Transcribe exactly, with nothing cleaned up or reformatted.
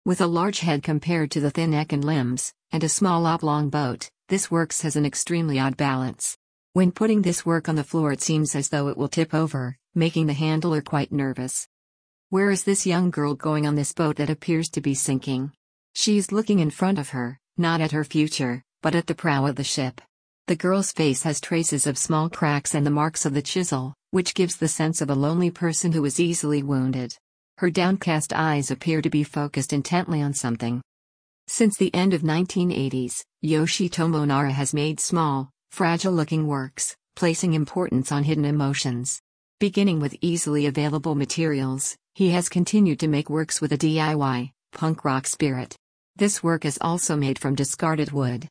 With a large head compared to the thin neck and limbs, and a small oblong boat, this works has an extremely odd balance. When putting this work on the floor it seems as though it will tip over, making the handler quite nervous. Where is this young girl going on this boat that appears to be sinking? She is looking in front of her, not at her future, but at the prow of the ship. The girl's face has traces of small cracks and the marks of the chisel, which gives the sense of a lonely person who is easily wounded. Her downcast eyes appear to be focused intently on something. Since the end of nineteen eighties, Yoshitomo Nara has made small, fragile-looking works, placing importance on hidden emotions. Beginning with easily available materials, he has continued to make works with a D I Y, punk rock spirit. This work is also made from discarded wood.